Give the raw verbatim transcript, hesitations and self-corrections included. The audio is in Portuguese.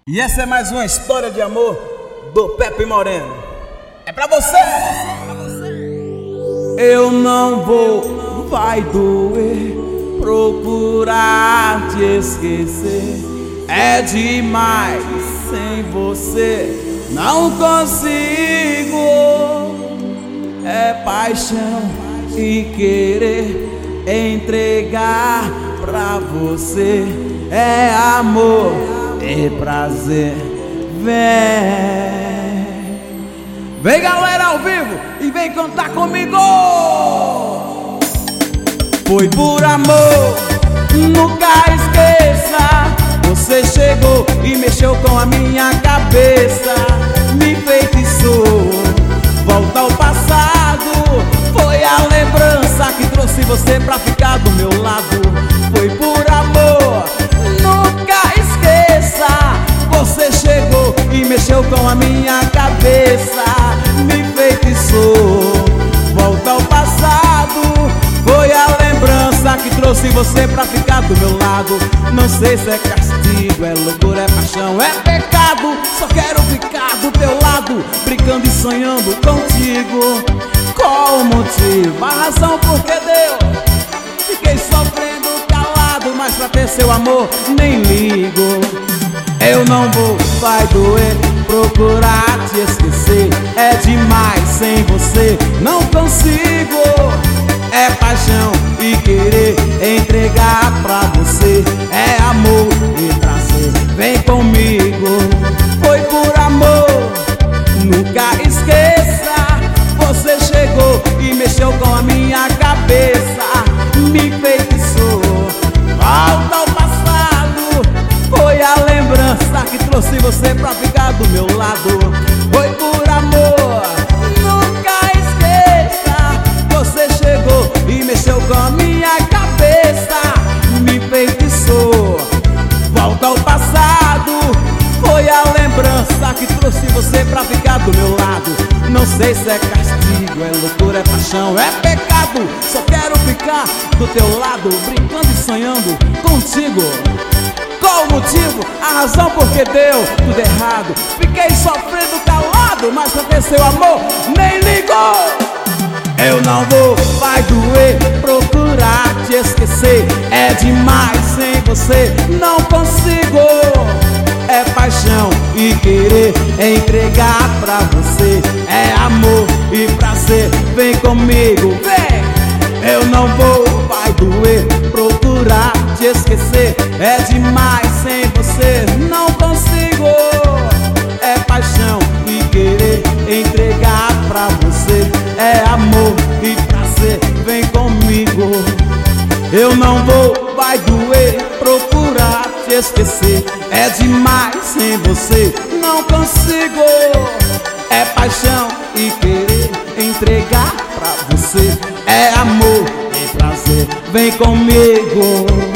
E essa é mais uma história de amor do Pepe Moreno. É pra você! Eu não vou, vai doer, procurar te esquecer. É demais sem você, não consigo. É paixão e querer entregar pra você. É amor e prazer. Vem, vem galera ao vivo e vem cantar comigo. Foi por amor, nunca esqueça. Você chegou e mexeu com a minha cabeça, me enfeitiçou. Volta ao passado, foi a lembrança que trouxe você pra ficar do meu lado. Foi por amor, nunca esqueça. Você chegou e mexeu com a minha cabeça, me enfeitiçou. Volta ao passado, foi a lembrança que trouxe você pra ficar do meu lado. Não sei se é castigo, é loucura, é paixão, é pecado. Só quero ficar do teu lado, brincando e sonhando contigo. Qual o motivo, a razão por que deu? Fiquei sofrendo calado, mas pra ter seu amor nem ligo. Eu não vou, vai doer, procurar te esquecer. É demais sem você, não consigo. É paixão e querer entregar pra você. É amor e prazer, vem comigo. Foi por amor, nunca esqueça. Você chegou e mexeu com a minha cabeça, me enfeitiçou. Volta ao passado, foi a lembrança que trouxe você pra ficar do meu lado. Foi por amor, nunca esqueça. Você chegou e mexeu com a minha cabeça, me enfeitiçou. Volta ao passado, foi a lembrança que trouxe você pra ficar do meu lado. Não sei se é castigo, é loucura, é paixão, é pecado. Só quero ficar do teu lado, brincando e sonhando contigo. Qual o motivo, a razão por que deu tudo errado? Fiquei sofrendo calado, mas pra ter seu amor nem ligou. Eu não vou, vai doer, procurar te esquecer. É demais sem você, não consigo. É paixão e querer entregar pra você. É amor e prazer, vem comigo, vem. Eu não vou, vai doer, procurar te esquecer. É demais sem você, não consigo. É paixão e querer entregar pra você. É amor e prazer, vem comigo. Eu não vou, vai doer, procurar te esquecer. É demais sem você, não consigo. É paixão e querer entregar pra você. É amor e prazer, vem comigo.